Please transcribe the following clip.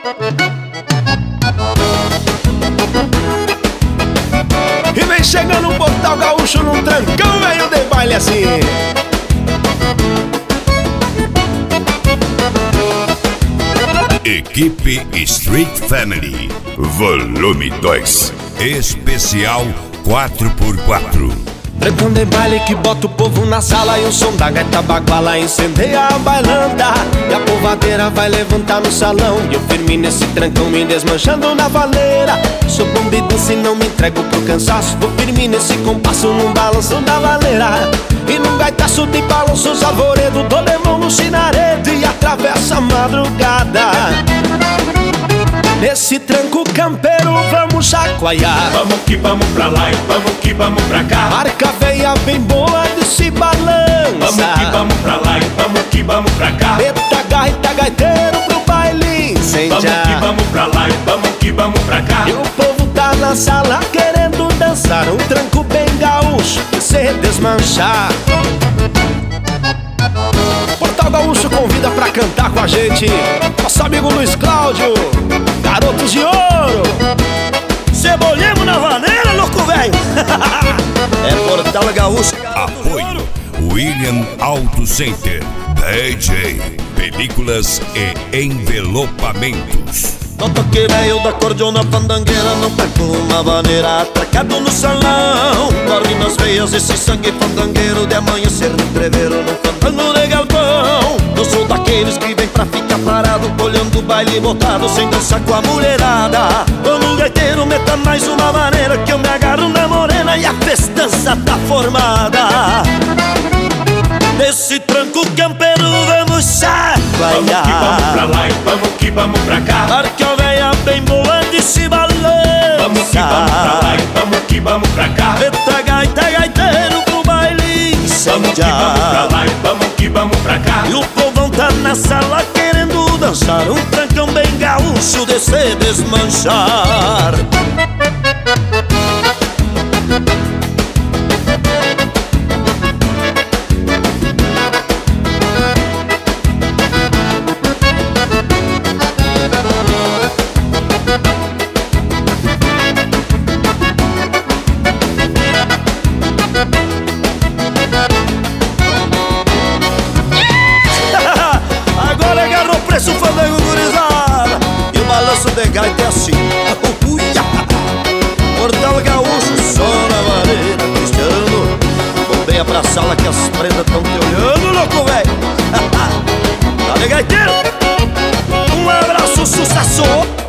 E vem chegando o Portal Gaúcho num trancão, velho de baile assim. Equipe Street Family, volume 2, especial 4x4. Trancão de baile que bota o povo na sala e o som da gaita baguala incendeia a bailanta. E a povadeira vai levantar no salão e eu firme nesse trancão me desmanchando na valeira. Sou bom de dança e não me entrego pro cansaço, vou firme nesse compasso num balanço da valeira. E num gaitaço de balanços arvoredo, dou lemão no sinarete e atravessa a madrugada. Nesse tranco campeiro vamos chacoalhar. Vamos que vamos pra lá e vamos que vamos pra cá. Marca veia bem boa de se balança. Vamos que vamos pra lá e vamos que vamos pra cá. Eita gaita gaiteiro pro baile incendiar. Vamos que vamos pra lá e vamos que vamos pra cá. E o povo tá na sala querendo dançar um tranco bem gaúcho e se desmanchar. Portal Gaúcho convida pra cantar com a gente nosso amigo Luiz Cláudio, Garotos de Ouro. Cebolhemos na vaneira, louco velho. É Portal Gaúcho. Apoio William Auto Center, DJ, películas e envelopamentos. No toque velho da cordiona fandangueira, não pego uma vaneira atracado no salão. Dorme nas veias esse sangue fandangueiro de amanhecer no entreveiro no fandango de galpão. Eu sou daqueles que vem pra ficar parado, olhando o baile botado sem dançar com a mulherada. Vamos gaiteiro, meta mais uma maneira que eu me agarro na morena e a festança tá formada. Nesse tranco campeiro vamos chacoalhar. Vamos que vamos pra lá e vamos que vamos pra cá. Marca a veia bem boa de se balança. Vamos que vamos pra lá e vamos que vamos pra cá. Eita gaita gaiteiro pro baile incendiar. Vamos que vamos pra lá e vamos que vamos pra cá. E o povão tá na sala querendo dançar um trancão bem gaúcho de se desmanchar. Agora agarrou o preço fandango gurizada. E o balanço de gaita é assim. Portal Gaúcho, só na vareira, Cristiano. Bombeia pra sala que as prendas tão te olhando, louco velho. Dale gaiteiro. Um abraço, sucesso.